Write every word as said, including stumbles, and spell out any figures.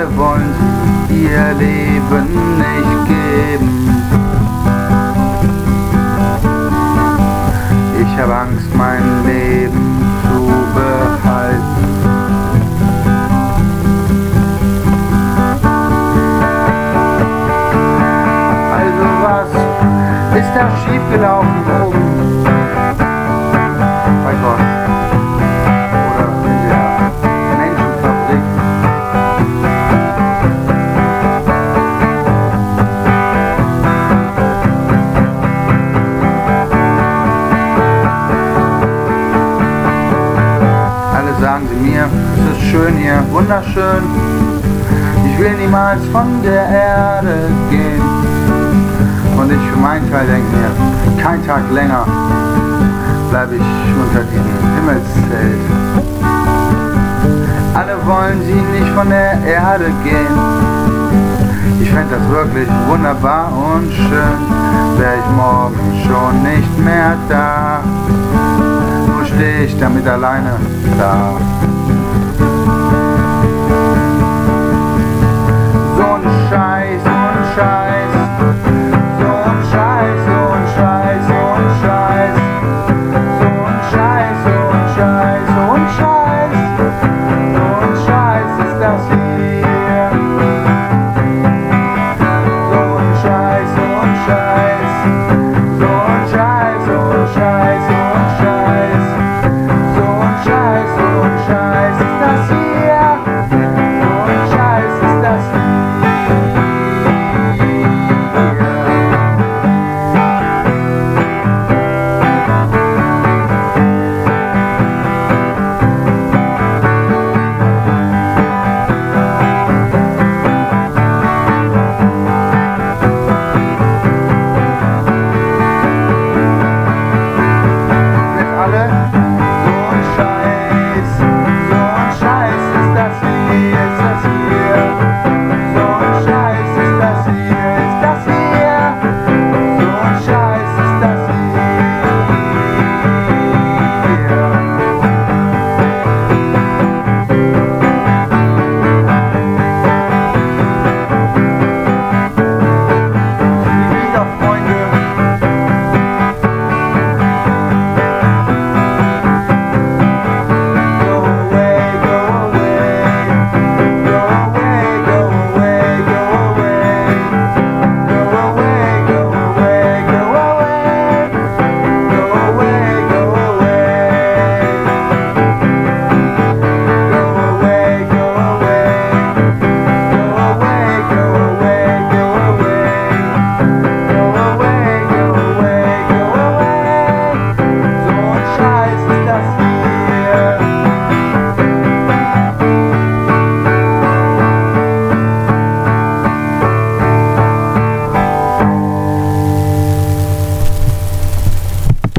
alle wollen sie ihr Leben nicht geben. Ich hab Angst, mein Leben zu behalten. Also was ist da schiefgelaufen oben bei Gott oder in der Menschenfabrik? Alle sagen sie mir, es ist schön hier, wunderschön. Ich will niemals von der Erde gehen. Und ich für meinen Teil denke mir, kein Tag länger bleibe ich unter diesem Himmelszelt. Alle wollen sie nicht von der Erde gehen. Ich fände das wirklich wunderbar und schön, wär ich morgen schon nicht mehr da. Nur steh ich damit alleine da. So ein Scheiß, so ein Scheiß.